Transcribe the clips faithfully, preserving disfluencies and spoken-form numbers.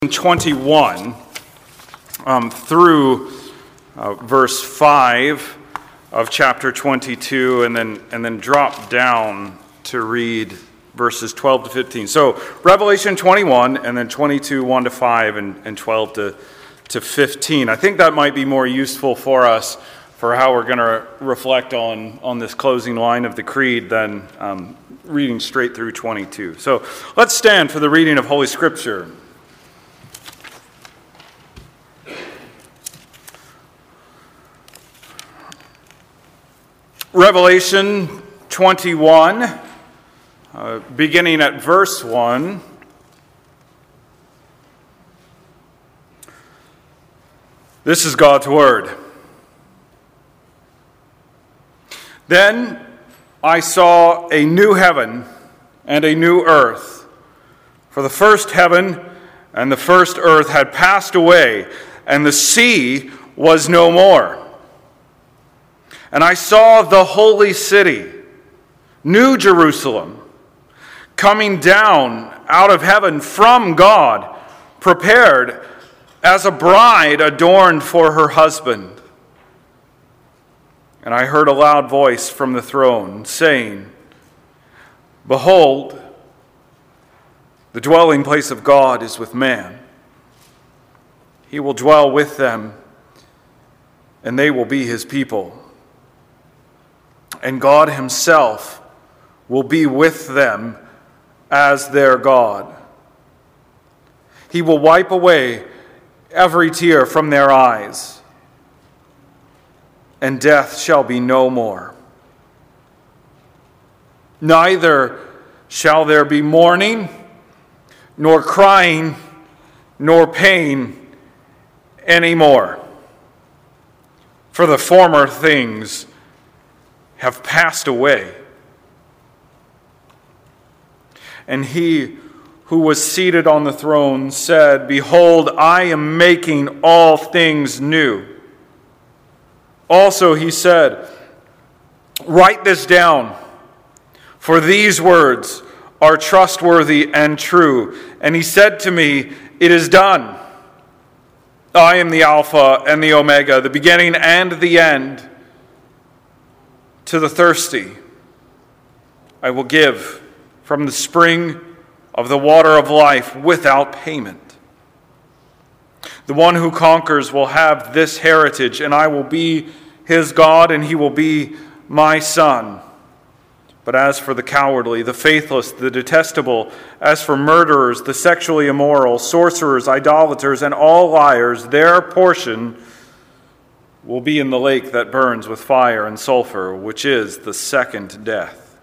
twenty-one um, through uh, verse five of chapter twenty-two, and then and then drop down to read verses twelve to fifteen. So Revelation twenty-one, and then twenty-two, one to five, and, and twelve to, to fifteen. I think that might be more useful for us for how we're going to reflect on, on this closing line of the Creed than um, reading straight through twenty-two. So let's stand for the reading of Holy Scripture. Revelation twenty-one, uh, beginning at verse one. This is God's word. Then I saw a new heaven and a new earth, for the first heaven and the first earth had passed away, and the sea was no more. And I saw the holy city, New Jerusalem, coming down out of heaven from God, prepared as a bride adorned for her husband. And I heard a loud voice from the throne saying, "Behold, the dwelling place of God is with man. He will dwell with them, and they will be his people. And God himself will be with them as their God. He will wipe away every tear from their eyes, and death shall be no more. Neither shall there be mourning, nor crying, nor pain anymore, for the former things have passed away." And he who was seated on the throne said, "Behold, I am making all things new." Also he said, "Write this down, for these words are trustworthy and true." And he said to me, "It is done. I am the Alpha and the Omega, the beginning and the end. To the thirsty, I will give from the spring of the water of life without payment. The one who conquers will have this heritage, and I will be his God, and he will be my son. But as for the cowardly, the faithless, the detestable, as for murderers, the sexually immoral, sorcerers, idolaters, and all liars, their portion will be in the lake that burns with fire and sulfur, which is the second death."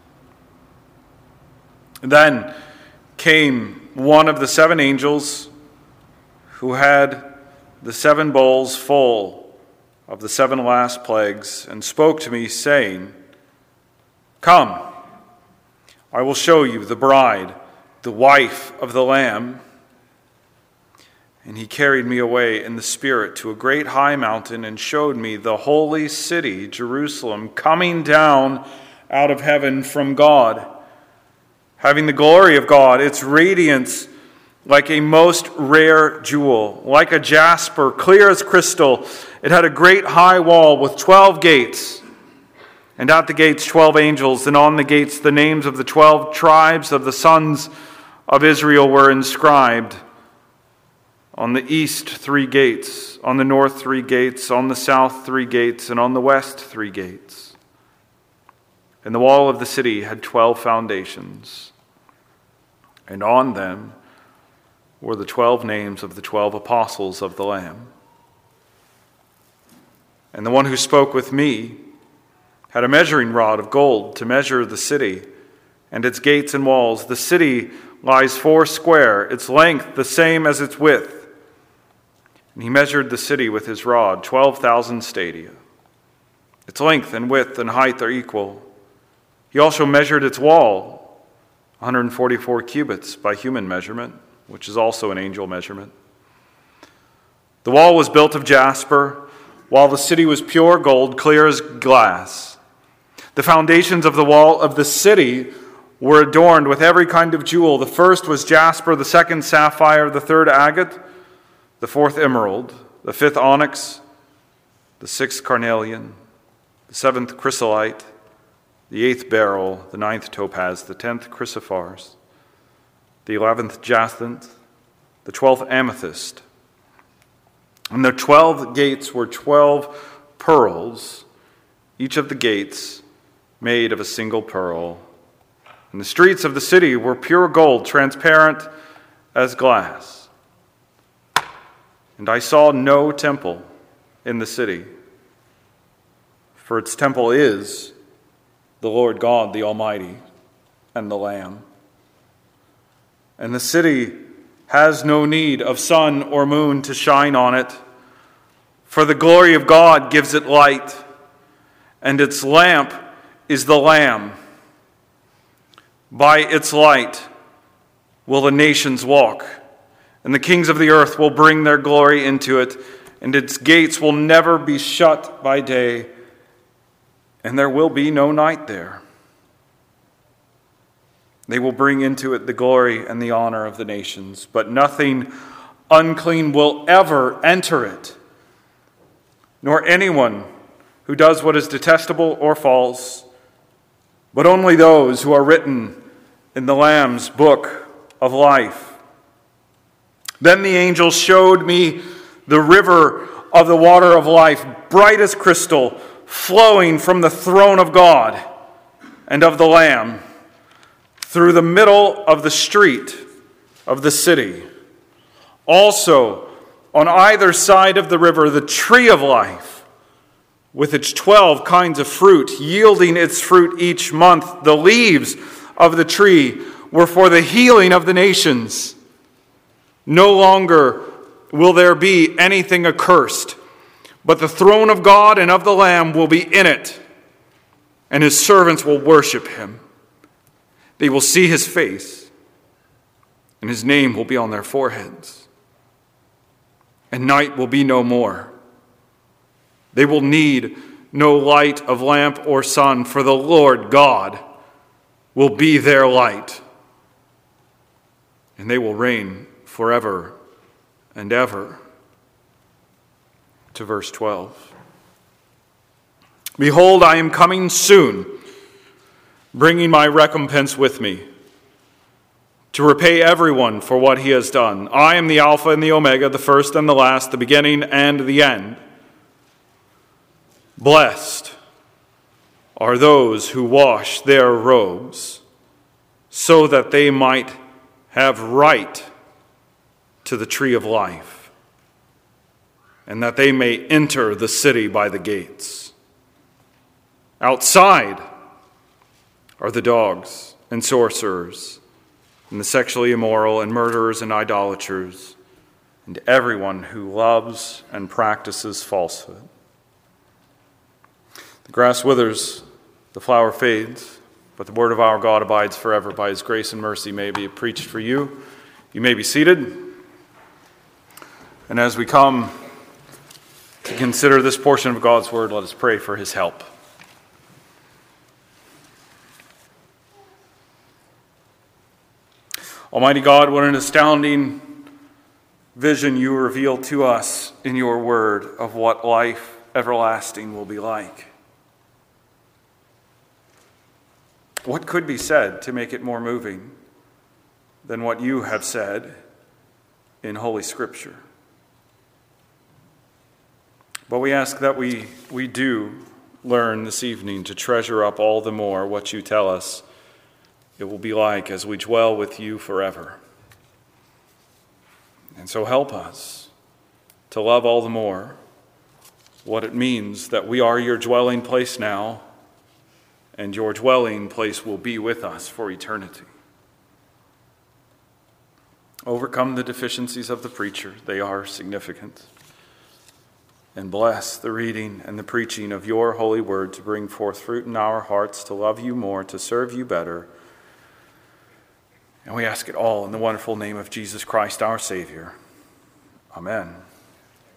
Then came one of the seven angels who had the seven bowls full of the seven last plagues, and spoke to me, saying, "Come, I will show you the bride, the wife of the Lamb." And he carried me away in the Spirit to a great high mountain, and showed me the holy city, Jerusalem, coming down out of heaven from God, having the glory of God, its radiance like a most rare jewel, like a jasper, clear as crystal. It had a great high wall with twelve gates, and at the gates twelve angels, and on the gates the names of the twelve tribes of the sons of Israel were inscribed. On the east, three gates. On the north, three gates. On the south, three gates. And on the west, three gates. And the wall of the city had twelve foundations. And on them were the twelve names of the twelve apostles of the Lamb. And the one who spoke with me had a measuring rod of gold to measure the city and its gates and walls. The city lies four square, its length the same as its width. And he measured the city with his rod, twelve thousand stadia. Its length and width and height are equal. He also measured its wall, one hundred forty-four cubits by human measurement, which is also an angel measurement. The wall was built of jasper, while the city was pure gold, clear as glass. The foundations of the wall of the city were adorned with every kind of jewel. The first was jasper, the second sapphire, the third agate, the fourth emerald, the fifth onyx, the sixth carnelian, the seventh chrysolite, the eighth beryl, the ninth topaz, the tenth chrysoprase, the eleventh jacinth, the twelfth amethyst. And the twelve gates were twelve pearls, each of the gates made of a single pearl. And the streets of the city were pure gold, transparent as glass. And I saw no temple in the city, for its temple is the Lord God, the Almighty, and the Lamb. And the city has no need of sun or moon to shine on it, for the glory of God gives it light, and its lamp is the Lamb. By its light will the nations walk, and the kings of the earth will bring their glory into it, and its gates will never be shut by day, and there will be no night there. They will bring into it the glory and the honor of the nations, but nothing unclean will ever enter it, nor anyone who does what is detestable or false, but only those who are written in the Lamb's book of life. Then the angel showed me the river of the water of life, bright as crystal, flowing from the throne of God and of the Lamb, through the middle of the street of the city. Also, on either side of the river, the tree of life, with its twelve kinds of fruit, yielding its fruit each month. The leaves of the tree were for the healing of the nations. No longer will there be anything accursed, but the throne of God and of the Lamb will be in it, and his servants will worship him. They will see his face, and his name will be on their foreheads. And night will be no more. They will need no light of lamp or sun, for the Lord God will be their light, and they will reign forever and ever. To verse twelve. Behold, I am coming soon, bringing my recompense with me, to repay everyone for what he has done. I am the Alpha and the Omega, the first and the last, the beginning and the end. Blessed are those who wash their robes, so that they might have right to the tree of life, and that they may enter the city by the gates. Outside are the dogs and sorcerers, and the sexually immoral, and murderers and idolaters, and everyone who loves and practices falsehood. The grass withers, the flower fades, but the word of our God abides forever. By his grace and mercy may be preached for you. You may be seated. And as we come to consider this portion of God's word, let us pray for his help. Almighty God, what an astounding vision you reveal to us in your word of what life everlasting will be like. What could be said to make it more moving than what you have said in Holy Scripture? But we ask that we, we do learn this evening to treasure up all the more what you tell us it will be like as we dwell with you forever. And so help us to love all the more what it means that we are your dwelling place now, and your dwelling place will be with us for eternity. Overcome the deficiencies of the preacher, they are significant. And bless the reading and the preaching of your holy word to bring forth fruit in our hearts, to love you more, to serve you better. And we ask it all in the wonderful name of Jesus Christ, our Savior. Amen.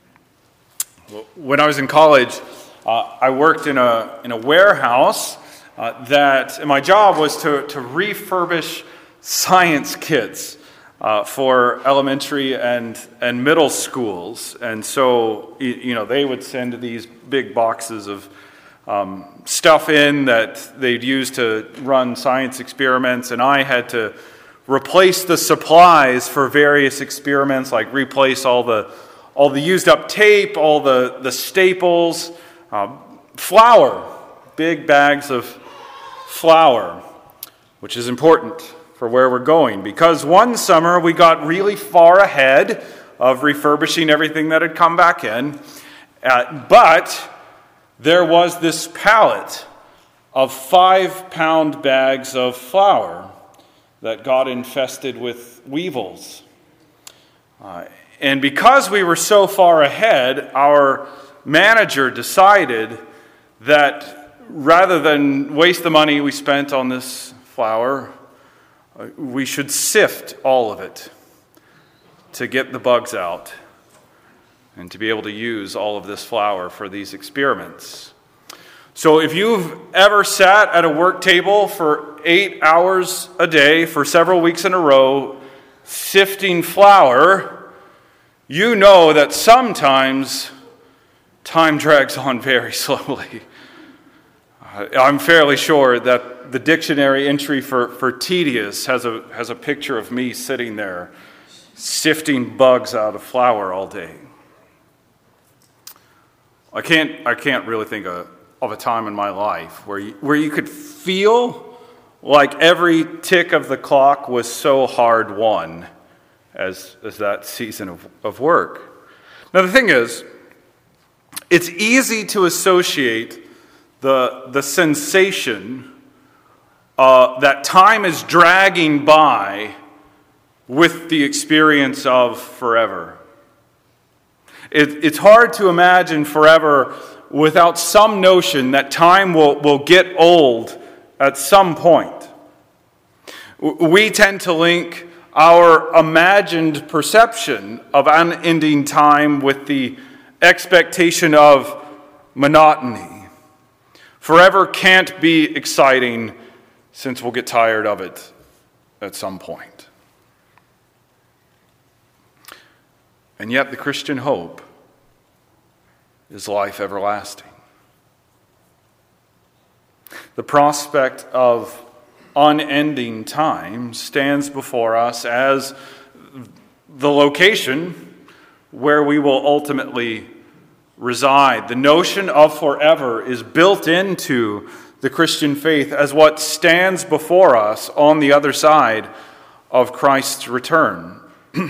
When I was in college, uh, I worked in a in a warehouse uh, that and my job was to, to refurbish science kits uh, for elementary and, and middle schools. And so, you, you know, they would send these big boxes of um, stuff in that they'd use to run science experiments, and I had to replace the supplies for various experiments, like replace all the all the used up tape, all the, the staples, uh, flour, big bags of flour, which is important for where we're going, because one summer we got really far ahead of refurbishing everything that had come back in, uh, but there was this pallet of five-pound bags of flour that got infested with weevils. Uh, and because we were so far ahead, our manager decided that rather than waste the money we spent on this flour, uh, we should sift all of it to get the bugs out and to be able to use all of this flour for these experiments. So if you've ever sat at a work table for eight hours a day for several weeks in a row sifting flour, you know that sometimes time drags on very slowly. I'm fairly sure that the dictionary entry for, for tedious has a, has a picture of me sitting there sifting bugs out of flour all day. I can't, I can't really think of, of a time in my life where you, where you could feel like every tick of the clock was so hard won as, as that season of, of work. Now the thing is, it's easy to associate the, the sensation uh, that time is dragging by with the experience of forever. It, it's hard to imagine forever without some notion that time will, will get old at some point. We tend to link our imagined perception of unending time with the expectation of monotony. Forever can't be exciting since we'll get tired of it at some point. And yet the Christian hope is life everlasting. The prospect of unending time stands before us as the location where we will ultimately reside. The notion of forever is built into the Christian faith as what stands before us on the other side of Christ's return.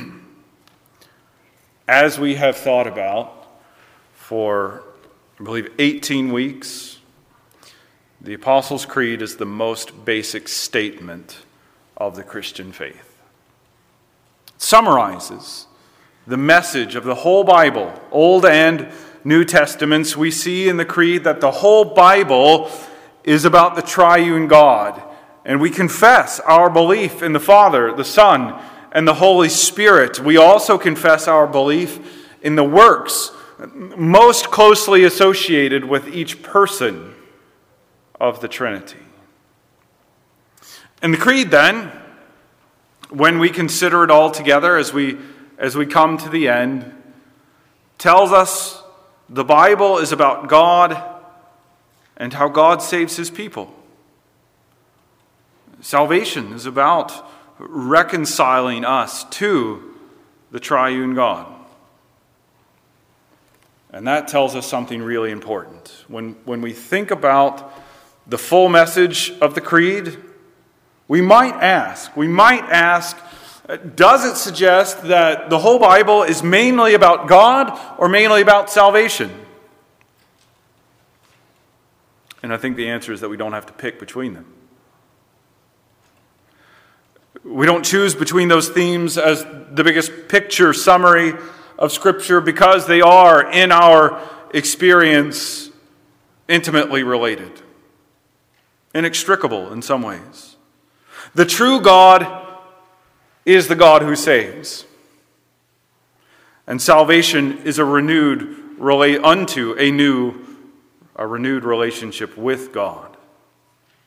As we have thought about for, I believe, eighteen weeks, the Apostles' Creed is the most basic statement of the Christian faith. It summarizes the message of the whole Bible, Old and New Testaments. We see in the Creed that the whole Bible is about the triune God, and we confess our belief in the Father, the Son, and the Holy Spirit. We also confess our belief in the works most closely associated with each person of the Trinity. And the Creed then, when we consider it all together as we as we come to the end, tells us the Bible is about God and how God saves his people. Salvation is about reconciling us to the triune God. And that tells us something really important. When, when we think about the full message of the Creed, we might ask, we might ask, does it suggest that the whole Bible is mainly about God or mainly about salvation? And I think the answer is that we don't have to pick between them. We don't choose between those themes as the biggest picture summary of Scripture because they are, in our experience, intimately related, inextricable in some ways. The true God is the God who saves. And salvation is a renewed relate unto a new, a renewed relationship with God.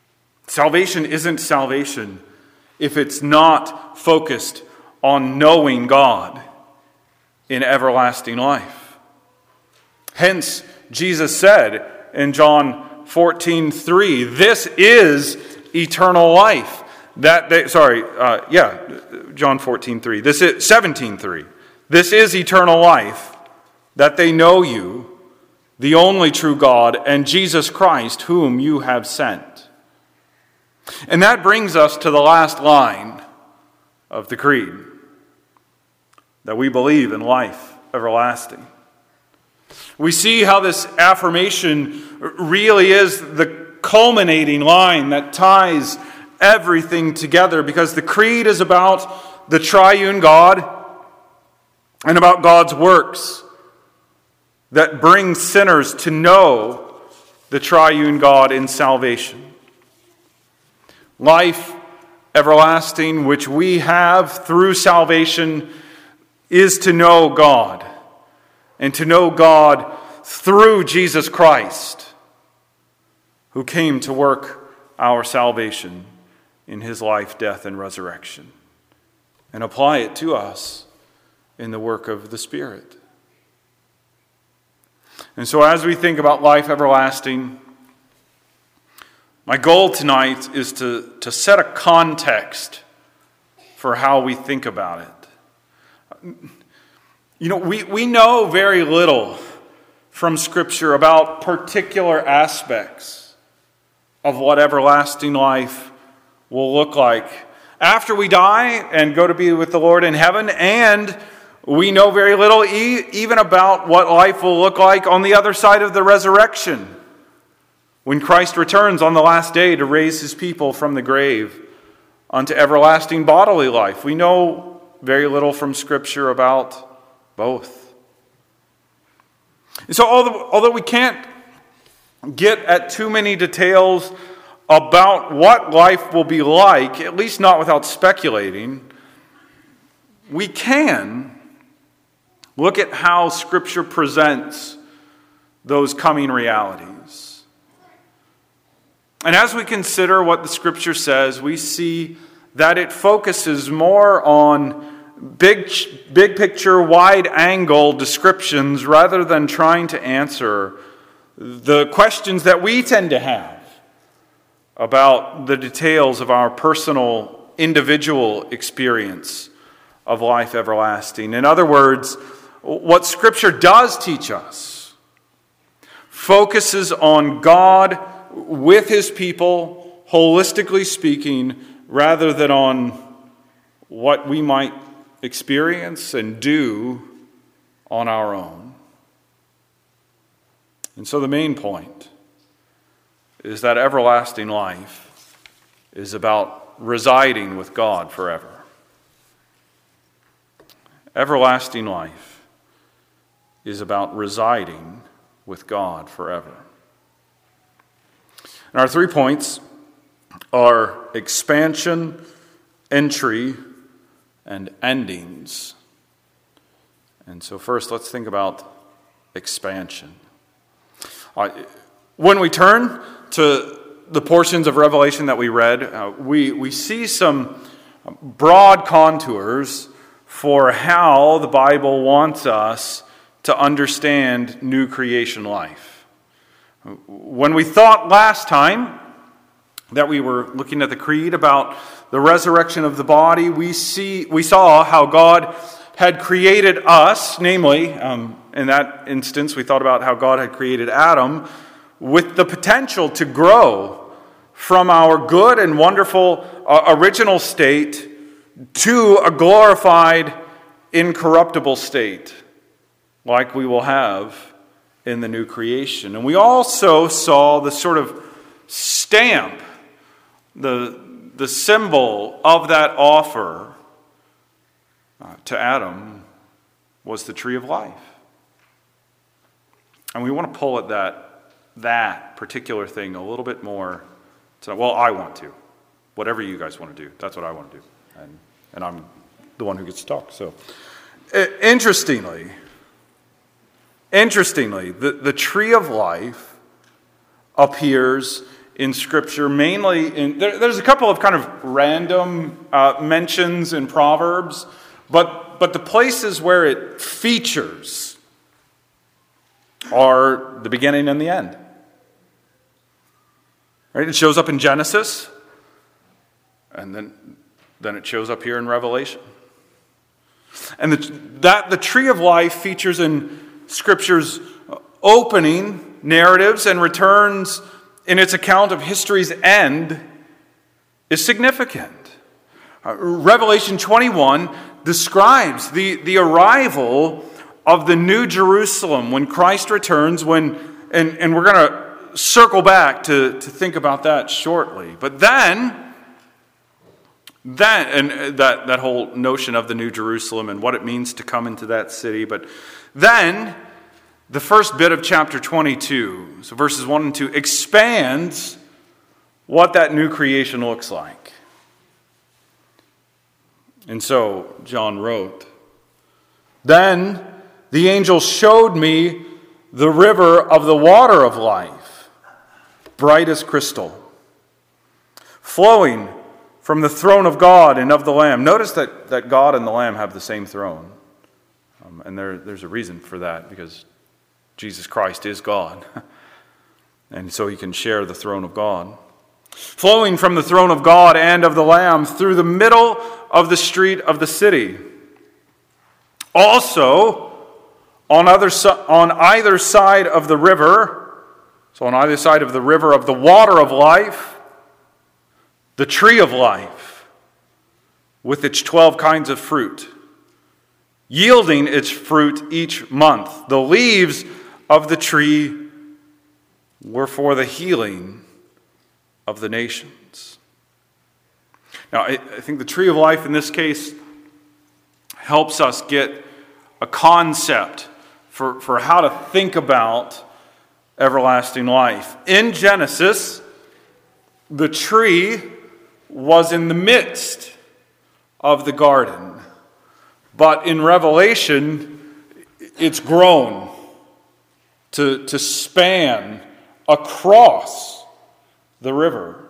Salvation isn't salvation if it's not focused on knowing God in everlasting life. Hence, Jesus said in John fourteen three, this is eternal life. That they, sorry, uh, yeah, John fourteen three. This is seventeen three. This is eternal life, that they know you, the only true God, and Jesus Christ, whom you have sent. And that brings us to the last line of the creed, that we believe in life everlasting. We see how this affirmation really is the culminating line that ties everything together, because the creed is about the triune God and about God's works that bring sinners to know the triune God in salvation. Life everlasting, which we have through salvation, is to know God, and to know God through Jesus Christ, who came to work our salvation in his life, death, and resurrection, and apply it to us in the work of the Spirit. And so as we think about life everlasting, my goal tonight is to, to set a context for how we think about it. You know, we, we know very little from Scripture about particular aspects of what everlasting life will look like after we die and go to be with the Lord in heaven, and we know very little e- even about what life will look like on the other side of the resurrection, when Christ returns on the last day to raise his people from the grave unto everlasting bodily life. We know very little from Scripture about both. And so although, although we can't get at too many details about what life will be like, at least not without speculating, we can look at how Scripture presents those coming realities. And as we consider what the Scripture says, we see that it focuses more on big, big picture, wide-angle descriptions rather than trying to answer the questions that we tend to have about the details of our personal, individual experience of life everlasting. In other words, what Scripture does teach us focuses on God with his people, holistically speaking, rather than on what we might experience and do on our own. And so the main point is that everlasting life is about residing with God forever. Everlasting life is about residing with God forever. And our three points are expansion, entry, and endings. And so first, let's think about expansion. Uh, when we turn to the portions of Revelation that we read, uh, we, we see some broad contours for how the Bible wants us to understand new creation life. When we thought last time that we were looking at the creed about the resurrection of the body, we see we saw how God had created us, namely, um, in that instance, we thought about how God had created Adam with the potential to grow from our good and wonderful uh, original state to a glorified, incorruptible state, like we will have in the new creation. And we also saw the sort of stamp, the, the symbol of that offer uh, to Adam was the tree of life. And we want to pull at that, that particular thing a little bit more. So, well, I want to. Whatever you guys want to do, that's what I want to do. And, and I'm the one who gets to talk. So, interestingly, interestingly, the, the tree of life appears in Scripture, mainly in, there, there's a couple of kind of random uh, mentions in Proverbs, but, but the places where it features are the beginning and the end. Right? It shows up in Genesis, and then, then it shows up here in Revelation. And the, that the tree of life features in Scripture's opening narratives and returns in its account of history's end is significant. Uh, Revelation twenty-one describes the, the arrival of the New Jerusalem when Christ returns, when and, and we're going to circle back to, to think about that shortly. But then, then and that, that whole notion of the New Jerusalem and what it means to come into that city, but then the first bit of chapter twenty-two, so verses one and two, expands what that new creation looks like. And so John wrote, "Then the angel showed me the river of the water of life, bright as crystal, flowing from the throne of God and of the Lamb." Notice that, that God and the Lamb have the same throne. Um, and there, there's a reason for that, because Jesus Christ is God. And so he can share the throne of God. Flowing from the throne of God and of the Lamb through the middle of the street of the city. Also, on, other, on either side of the river, so on either side of the river of the water of life, the tree of life, with its twelve kinds of fruit, yielding its fruit each month. The leaves of the tree were for the healing of the nations. Now, I, I think the tree of life in this case helps us get a concept for, for how to think about everlasting life. In Genesis, the tree was in the midst of the garden. But in Revelation, it's grown to, to span across the river.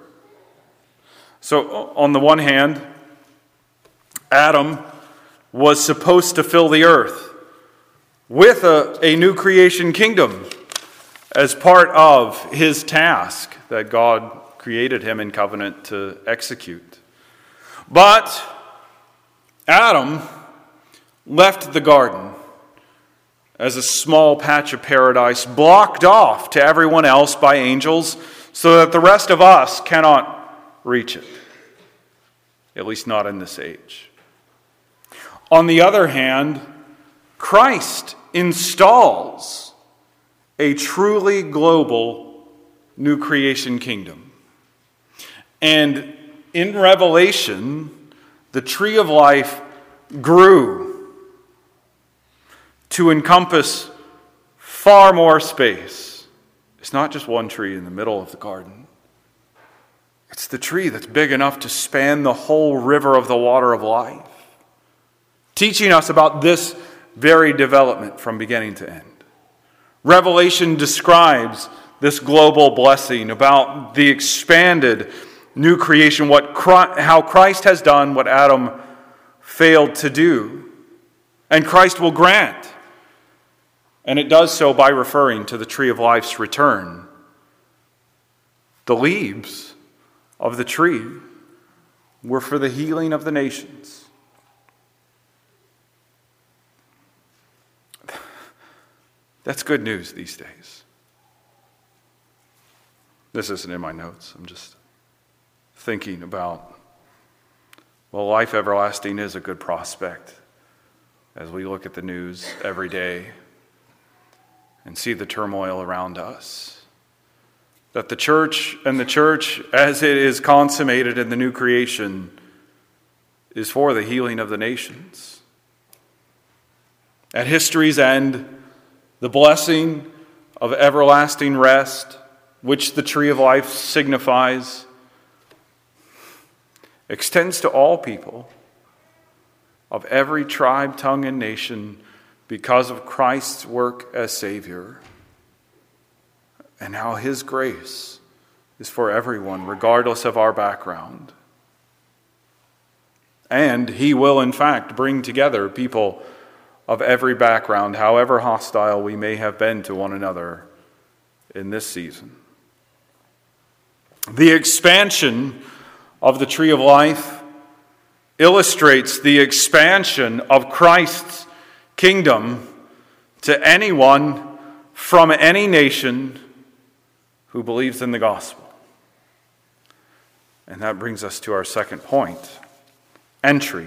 So on the one hand, Adam was supposed to fill the earth with a, a new creation kingdom as part of his task that God created him in covenant to execute. But Adam left the garden as a small patch of paradise blocked off to everyone else by angels so that the rest of us cannot reach it, at least not in this age. On the other hand, Christ installs a truly global new creation kingdom. And in Revelation, the tree of life grew to encompass far more space. It's not just one tree in the middle of the garden. It's the tree that's big enough to span the whole river of the water of life, teaching us about this very development from beginning to end. Revelation describes this global blessing about the expanded new creation, what how Christ has done what Adam failed to do. And Christ will grant. And it does so by referring to the tree of life's return. The leaves of the tree were for the healing of the nations. That's good news these days. This isn't in my notes. I'm just thinking about, well, life everlasting is a good prospect as we look at the news every day and see the turmoil around us. That the church and the church, as it is consummated in the new creation, is for the healing of the nations. At history's end, the blessing of everlasting rest, which the tree of life signifies, extends to all people of every tribe, tongue, and nation because of Christ's work as Savior, and how His grace is for everyone, regardless of our background. And he will, in fact, bring together people of every background, however hostile we may have been to one another in this season. The expansion of the tree of life illustrates the expansion of Christ's kingdom to anyone from any nation who believes in the gospel. And that brings us to our second point. Entry.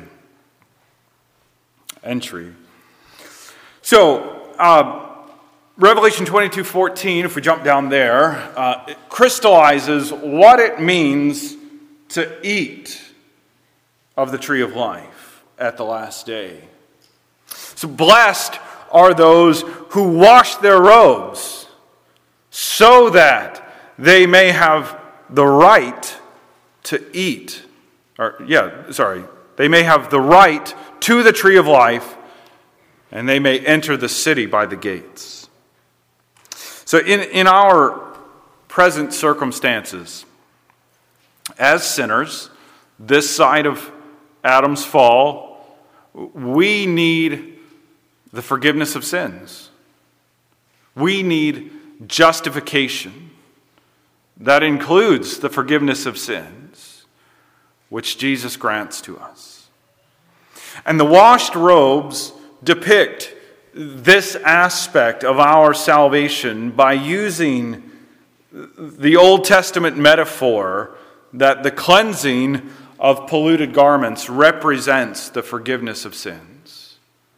Entry. So, uh, Revelation twenty-two fourteen, if we jump down there, uh, it crystallizes what it means to eat of the tree of life at the last day. So, blessed are those who wash their robes so that they may have the right to eat. Or, yeah, sorry. They may have the right to the tree of life, and they may enter the city by the gates. So in, in our present circumstances, as sinners, this side of Adam's fall, we need the forgiveness of sins. We need justification. That includes the forgiveness of sins, which Jesus grants to us. And the washed robes depict this aspect of our salvation by using the Old Testament metaphor that the cleansing of polluted garments represents the forgiveness of sins.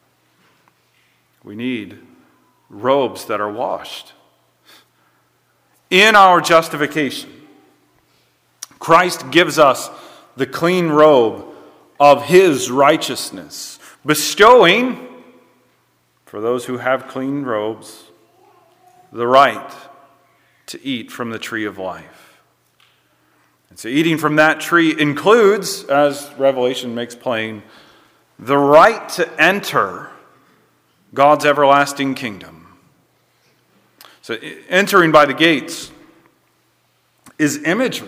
We need robes that are washed. In our justification, Christ gives us the clean robe of his righteousness, bestowing, for those who have clean robes, the right to eat from the tree of life. And so eating from that tree includes, as Revelation makes plain, the right to enter God's everlasting kingdom. So entering by the gates is imagery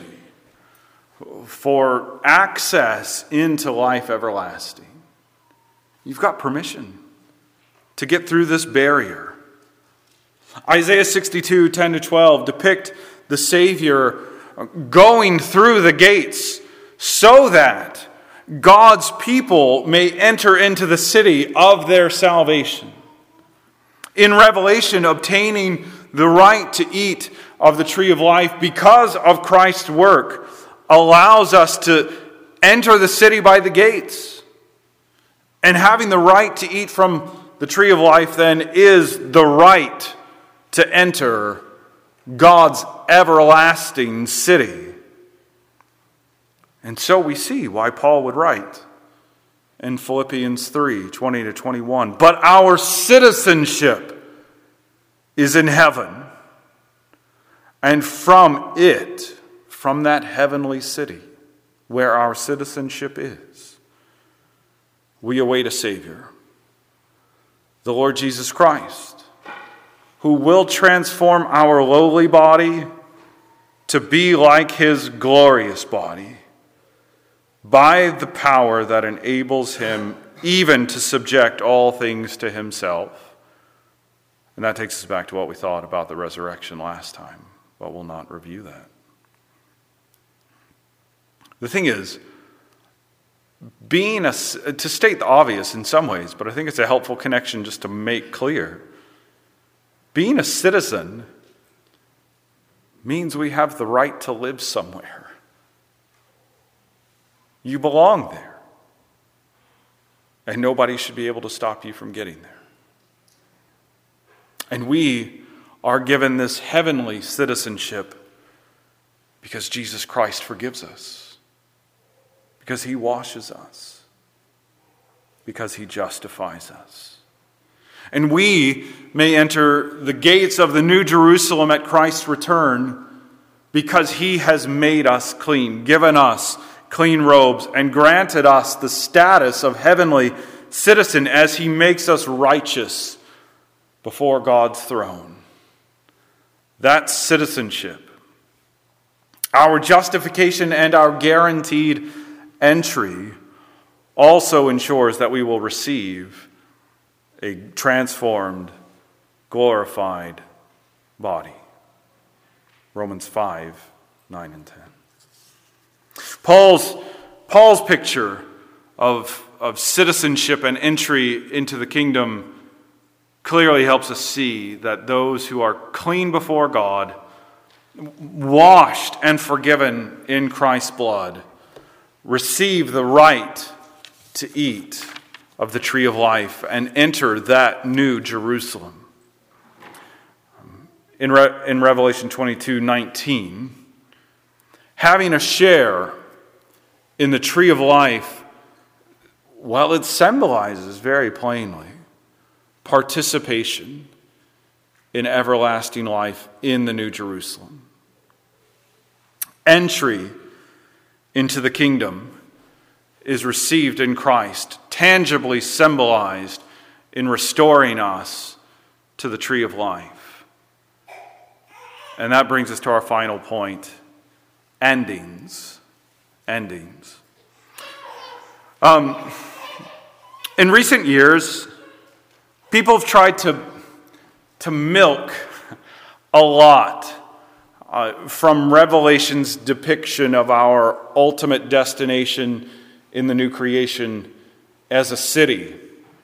for access into life everlasting. You've got permission to get through this barrier. Isaiah sixty-two, ten to twelve depict the Savior going through the gates so that God's people may enter into the city of their salvation. In Revelation, obtaining the right to eat of the tree of life because of Christ's work allows us to enter the city by the gates. And having the right to eat from the tree of life then is the right to enter God's everlasting city. And so we see why Paul would write in Philippians three, twenty to twenty-one, but our citizenship is in heaven, and from it, from that heavenly city where our citizenship is, we await a Savior, the Lord Jesus Christ, who will transform our lowly body to be like his glorious body by the power that enables him even to subject all things to himself. And that takes us back to what we thought about the resurrection last time, but we'll not review that. The thing is, being a, to state the obvious in some ways, but I think it's a helpful connection just to make clear, being a citizen means we have the right to live somewhere. You belong there, and nobody should be able to stop you from getting there. And we are given this heavenly citizenship because Jesus Christ forgives us, because he washes us, because he justifies us. And we may enter the gates of the New Jerusalem at Christ's return because he has made us clean, given us clean robes, and granted us the status of heavenly citizen as he makes us righteous before God's throne. That citizenship Our justification and our guaranteed entry also ensures that we will receive a transformed, glorified body. Romans five, nine and ten. Paul's, Paul's picture of, of citizenship and entry into the kingdom clearly helps us see that those who are clean before God, washed and forgiven in Christ's blood, receive the right to eat of the tree of life and enter that new Jerusalem. In, Re- in Revelation twenty-two nineteen, having a share in the tree of life, well, it symbolizes very plainly participation in everlasting life in the New Jerusalem. Entry into the kingdom is received in Christ, tangibly symbolized in restoring us to the tree of life. And that brings us to our final point, endings. Endings. Um, in recent years, people have tried to, to milk a lot uh, from Revelation's depiction of our ultimate destination in the new creation as a city.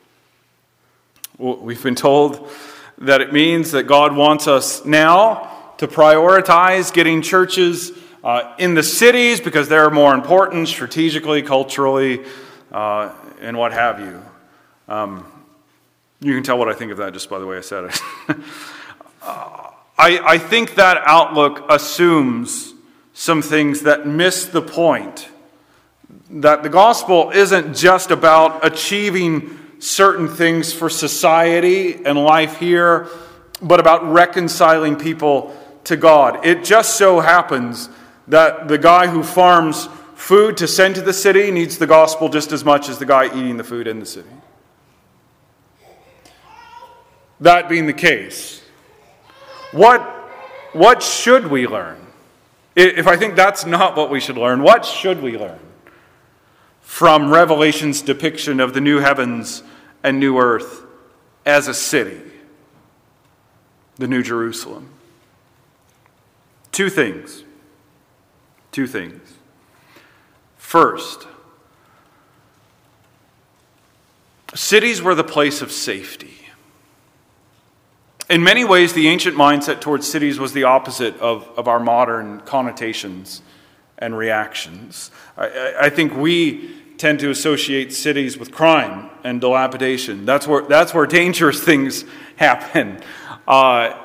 We've been told that it means that God wants us now to prioritize getting churches uh, in the cities because they're more important strategically, culturally, uh, and what have you. Um, you can tell what I think of that just by the way I said it. uh, I, I think that outlook assumes some things that miss the point. That the gospel isn't just about achieving certain things for society and life here, but about reconciling people to God. It just so happens that the guy who farms food to send to the city needs the gospel just as much as the guy eating the food in the city. That being the case, what, what should we learn? If I think that's not what we should learn, what should we learn from Revelation's depiction of the new heavens and new earth as a city, the New Jerusalem? Two things. Two things. First, cities were the place of safety. In many ways, the ancient mindset towards cities was the opposite of, of our modern connotations and reactions. I, I think we tend to associate cities with crime and dilapidation. That's where that's where dangerous things happen. Uh,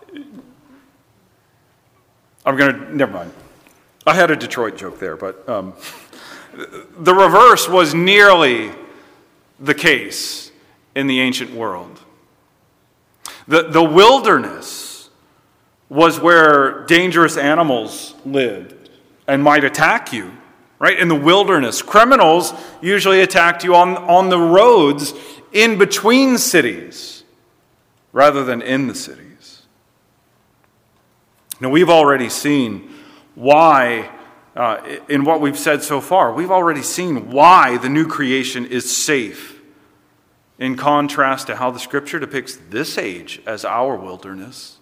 I'm going to, never mind. I had a Detroit joke there, but um, the reverse was nearly the case in the ancient world. The, the wilderness was where dangerous animals lived and might attack you, right? In the wilderness, criminals usually attacked you on, on the roads in between cities rather than in the cities. Now, we've already seen why, uh, in what we've said so far, we've already seen why the new creation is safe, in contrast to how the Scripture depicts this age as our wilderness.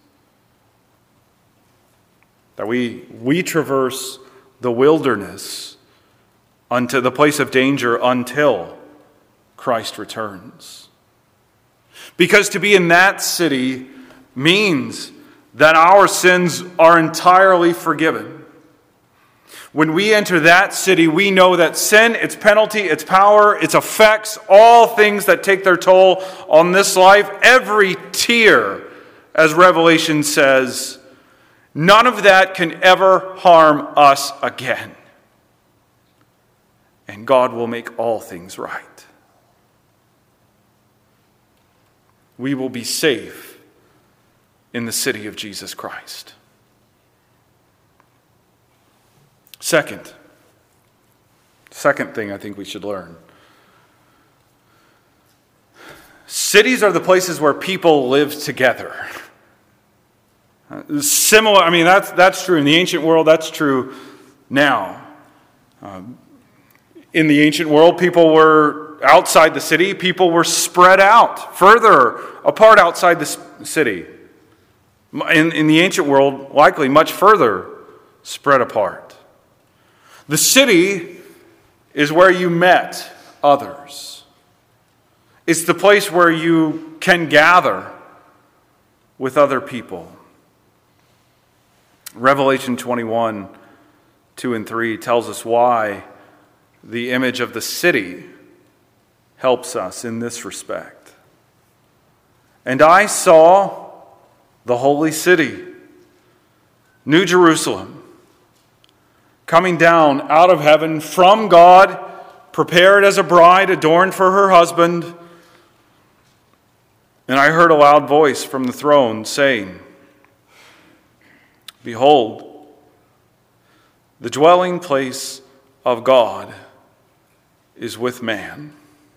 That we, we traverse the wilderness unto the place of danger until Christ returns. Because to be in that city means that our sins are entirely forgiven. When we enter that city, we know that sin, its penalty, its power, its effects, all things that take their toll on this life, every tear, as Revelation says, none of that can ever harm us again. And God will make all things right. We will be safe in the city of Jesus Christ. Second, second thing I think we should learn. Cities are the places where people live together. Uh, similar, I mean, that's, that's true in the ancient world, that's true now. Um, in the ancient world, people were outside the city, people were spread out, further apart outside the city. In, in the ancient world, likely much further spread apart. The city is where you met others. It's the place where you can gather with other people. Revelation twenty-one, two and three tells us why the image of the city helps us in this respect. And I saw the holy city, New Jerusalem, coming down out of heaven from God, prepared as a bride adorned for her husband. And I heard a loud voice from the throne saying, "Behold, the dwelling place of God is with man.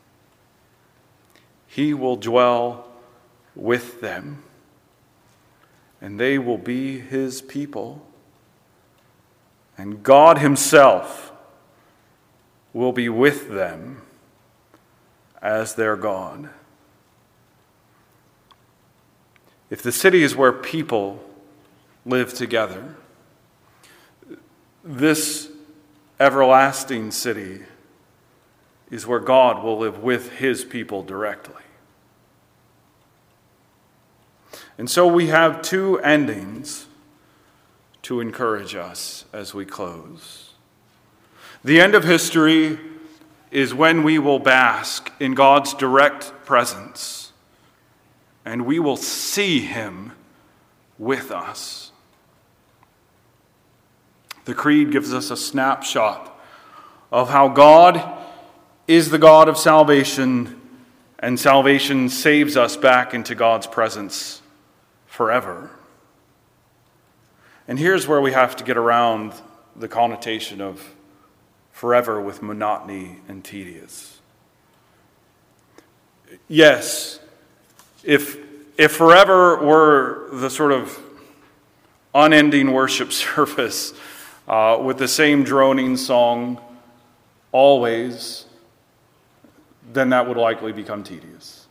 He will dwell with them, and they will be his people. And God himself will be with them as their God." If the city is where people live together, this everlasting city is where God will live with his people directly. And so we have two endings to encourage us as we close. The end of history is when we will bask in God's direct presence, and we will see him with us. The Creed gives us a snapshot of how God is the God of salvation, and salvation saves us back into God's presence forever. And here's where we have to get around the connotation of forever with monotony and tedious. Yes, if, if forever were the sort of unending worship service uh, with the same droning song always, then that would likely become tedious.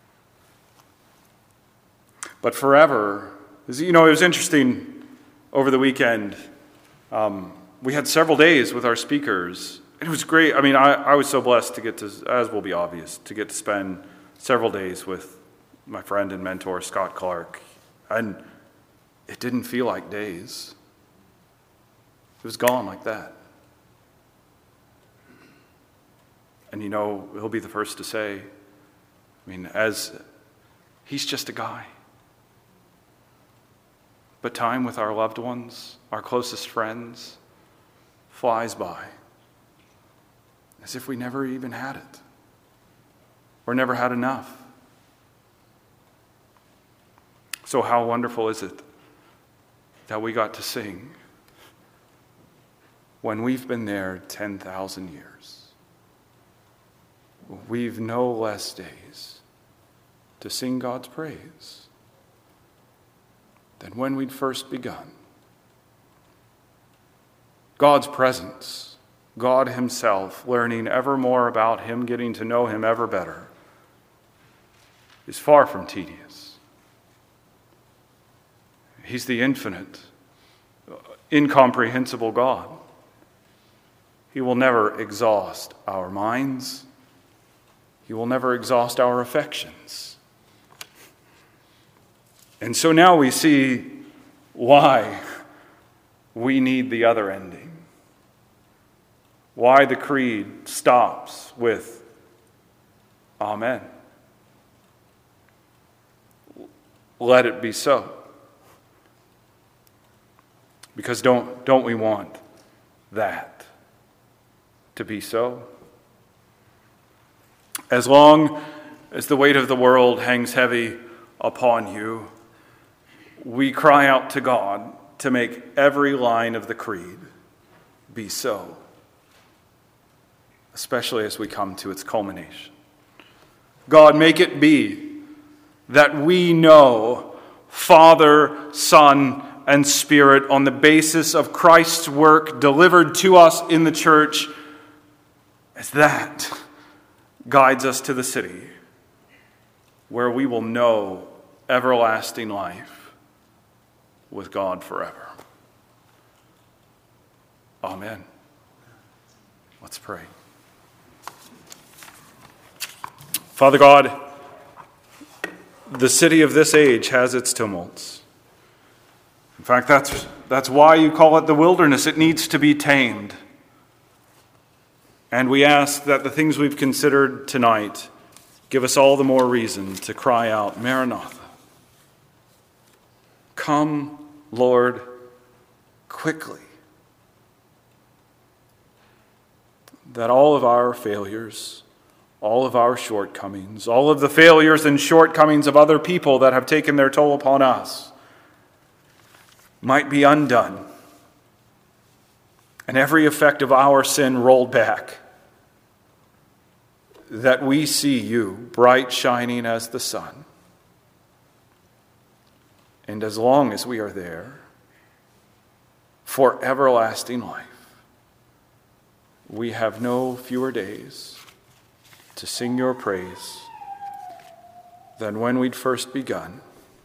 But forever, you know, it was interesting over the weekend. Um, we had several days with our speakers. It was great. I mean, I, I was so blessed to get to, as will be obvious, to get to spend several days with my friend and mentor, Scott Clark. And it didn't feel like days. It was gone like that. And you know, he'll be the first to say, I mean, as he's just a guy. But time with our loved ones, our closest friends, flies by as if we never even had it or never had enough. So how wonderful is it that we got to sing when we've been there ten thousand years? We've no less days to sing God's praise than when we'd first begun. God's presence, God himself, learning ever more about him, getting to know him ever better, is far from tedious. He's the infinite, incomprehensible God. He will never exhaust our minds. He will never exhaust our affections. And so now we see why we need the other ending. Why the creed stops with Amen. Let it be so. Because don't, don't we want that to be so? As long as the weight of the world hangs heavy upon you, we cry out to God to make every line of the creed be so, especially as we come to its culmination. God, make it be that we know Father, Son, and Spirit, on the basis of Christ's work delivered to us in the church, as that guides us to the city where we will know everlasting life with God forever. Amen. Let's pray. Father God, the city of this age has its tumults. In fact, that's, that's why you call it the wilderness. It needs to be tamed. And we ask that the things we've considered tonight give us all the more reason to cry out, Maranatha. Come, Lord, quickly. That all of our failures, all of our shortcomings, all of the failures and shortcomings of other people that have taken their toll upon us might be undone, and every effect of our sin rolled back, that we see you bright shining as the sun. And as long as we are there, for everlasting life, we have no fewer days to sing your praise than when we'd first begun.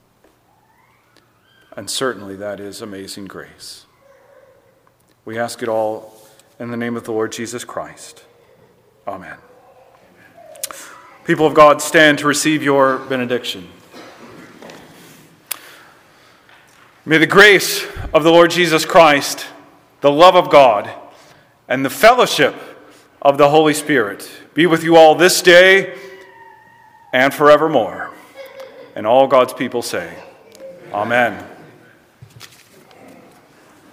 And certainly that is amazing grace. We ask it all in the name of the Lord Jesus Christ. Amen. People of God, stand to receive your benediction. May the grace of the Lord Jesus Christ, the love of God, and the fellowship of the Holy Spirit be with you all this day and forevermore. And all God's people say, Amen.